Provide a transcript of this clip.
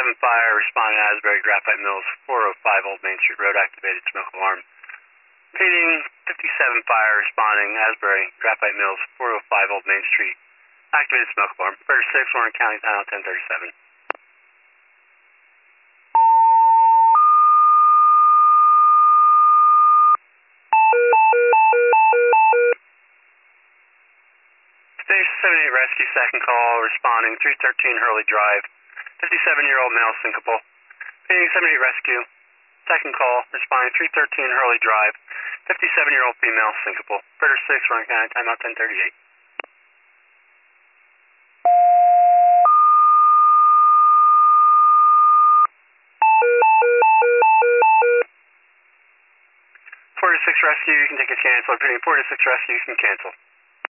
fire responding to Asbury Graphite Mills, 405 Old Main Street Road, activated smoke alarm. Repeating, 57 fire responding Asbury Graphite Mills, 405 Old Main Street, activated smoke alarm. Operator 6, Warren County, timeout 1037. Station 78 Rescue, second call, responding 313 Hurley Drive, 57-year-old male syncopal. Repeating, 78 Rescue, second call, responding 313 Hurley Drive, 57-year-old female syncopal. Operator 6, Warren County, timeout 1038. Rescue, you can take a cancel. Repeating, 46 Rescue, you can cancel.